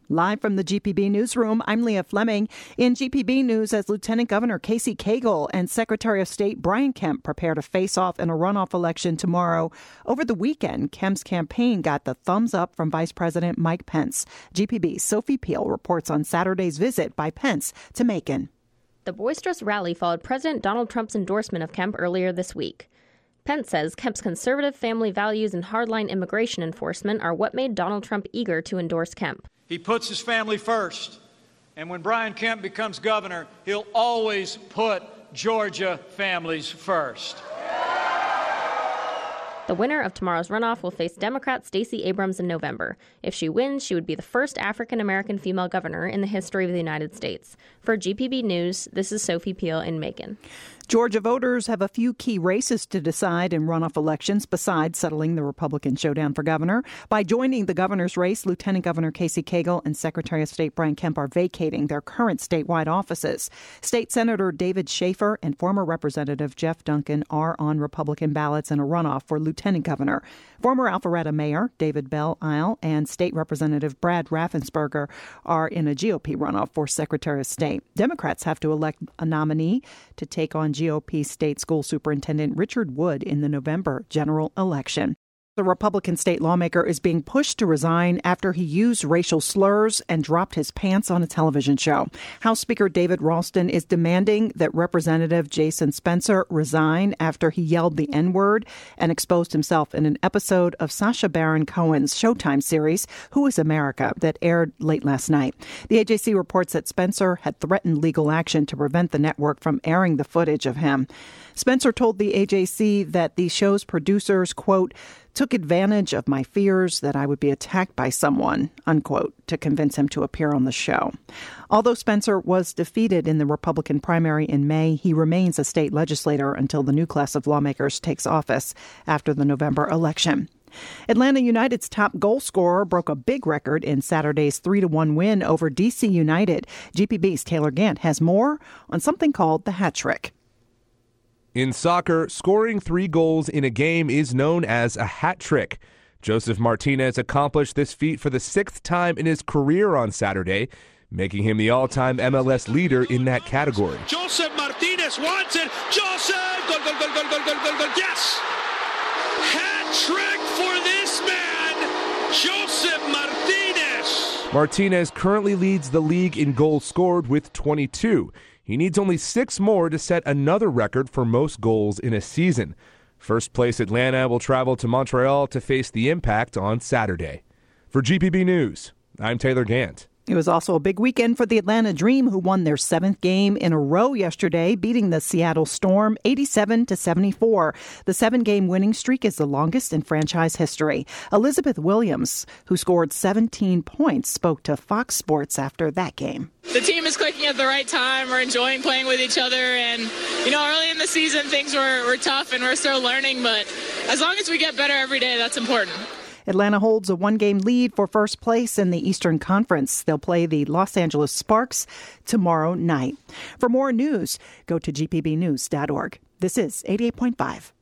Live from the GPB newsroom, I'm Leah Fleming. In GPB news, as Lieutenant Governor Casey Cagle and Secretary of State Brian Kemp prepare to face off in a runoff election tomorrow. Over the weekend, Kemp's campaign got the thumbs up from Vice President Mike Pence. GPB's Sophie Peel reports on Saturday's visit by Pence to Macon. The boisterous rally followed President Donald Trump's endorsement of Kemp earlier this week. Pence says Kemp's conservative family values and hardline immigration enforcement are what made Donald Trump eager to endorse Kemp. He puts his family first, and when Brian Kemp becomes governor, he'll always put Georgia families first. The winner of tomorrow's runoff will face Democrat Stacey Abrams in November. If she wins, she would be the first African-American female governor in the history of the United States. For GPB News, this is Sophie Peel in Macon. Georgia voters have a few key races to decide in runoff elections besides settling the Republican showdown for governor. By joining the governor's race, Lieutenant Governor Casey Cagle and Secretary of State Brian Kemp are vacating their current statewide offices. State Senator David Schaefer and former Representative Jeff Duncan are on Republican ballots in a runoff for Lieutenant Governor. Former Alpharetta Mayor David Bell Isle and State Representative Brad Raffensperger are in a GOP runoff for Secretary of State. Democrats have to elect a nominee to take on GOP State School Superintendent Richard Wood in the November general election. The Republican state lawmaker is being pushed to resign after he used racial slurs and dropped his pants on a television show. House Speaker David Ralston is demanding that Representative Jason Spencer resign after he yelled the N-word and exposed himself in an episode of Sacha Baron Cohen's Showtime series, Who is America?, that aired late last night. The AJC reports that Spencer had threatened legal action to prevent the network from airing the footage of him. Spencer told the AJC that the show's producers, quote, took advantage of my fears that I would be attacked by someone, unquote, to convince him to appear on the show. Although Spencer was defeated in the Republican primary in May, he remains a state legislator until the new class of lawmakers takes office after the November election. Atlanta United's top goal scorer broke a big record in Saturday's 3-1 win over DC United. GPB's Taylor Gant has more on something called the hat trick. In soccer, scoring 3 goals in a game is known as a hat trick. Josef Martinez accomplished this feat for the 6th time in his career on Saturday, making him the all-time MLS leader in that category. Josef Martinez wants it. Josef! Goal, goal, goal, goal, goal, goal, goal, goal. Yes! Hat trick for this man, Josef Martinez. Martinez currently leads the league in goals scored with 22. He needs only 6 more to set another record for most goals in a season. First place Atlanta will travel to Montreal to face the Impact on Saturday. For GPB News, I'm Taylor Gant. It was also a big weekend for the Atlanta Dream, who won their 7th game in a row yesterday, beating the Seattle Storm 87-74. The 7-game winning streak is the longest in franchise history. Elizabeth Williams, who scored 17 points, spoke to Fox Sports after that game. The team is clicking at the right time. We're enjoying playing with each other. And, early in the season, things were tough and we're still learning. But as long as we get better every day, that's important. Atlanta holds a 1-game lead for first place in the Eastern Conference. They'll play the Los Angeles Sparks tomorrow night. For more news, go to gpbnews.org. This is 88.5.